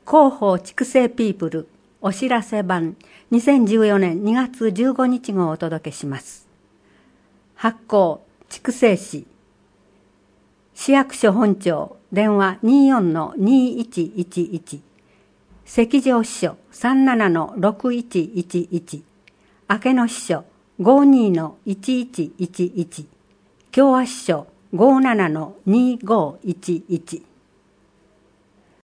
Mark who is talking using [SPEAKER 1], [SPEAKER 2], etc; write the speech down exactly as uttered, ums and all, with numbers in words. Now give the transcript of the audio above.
[SPEAKER 1] 広報畜生ピープルお知らせ版にせんじゅうよねんにがつじゅうごにち号をお届けします。発行畜生誌市役所本庁電話 にじゅうよんのにいちいちいち 関上支所 さんじゅうななのろくいちいちいち 明野支所 ごじゅうにのいちいちいちいち 共和支所 ごじゅうななのにごいちいち